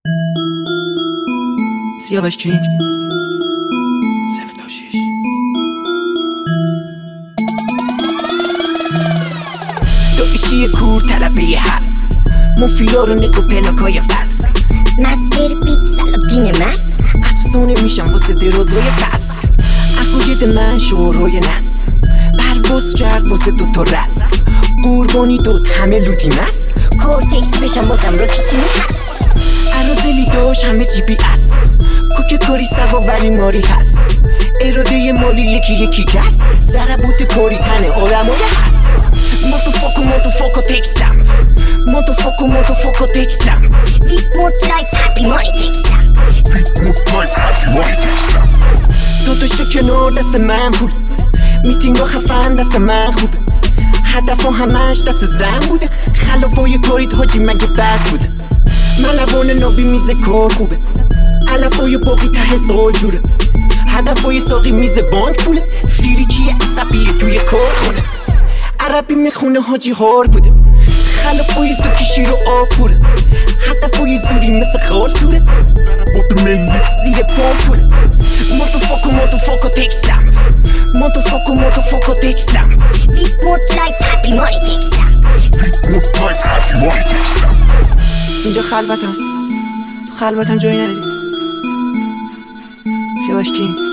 سیاوش کینگ 0 تا 6. دایشی کور طلبه هست مفیدا رو نگو پلاکای فصل مستر بیت سلادین مست افسونه میشم واسه درازای فصل عقاید من شورای نست پرواز کرد واسه دوتا رست قربانی داد همه لوتی مست کورتکس بشم بازم رو کچی هست عرازلی داشت همه جی پی اس کوک کاری سوا ولی ماری هست اراده مالی یکی کس ضربات کاری تنه آدمای هست ماتو تکستم ماتو تکستم ویت مود لایف هپی مانی تکستم داداشو کنار دست من بود میتینگا خفن دست من خوب هدفا همش دست زن بوده خلافای کارید حاجی مگه بد بوده ملوان نابی میز کار خوبه علفای باقی ته سال جوره هدفای ساقی میز بانک پوله فیریکی عصبیه توی کار خونه عربی میخونه حاجی هار بوده خلافای تو کشی رو آب پوره هدفای زوری مثل خال توره ضربات ملی زیر پامپوله ماتو تکستم ماتو تکستم ویت مود لایف هپی مانی تکستم اینجا خلوتم تو خلوتم جایی نداری سیاوش کینگ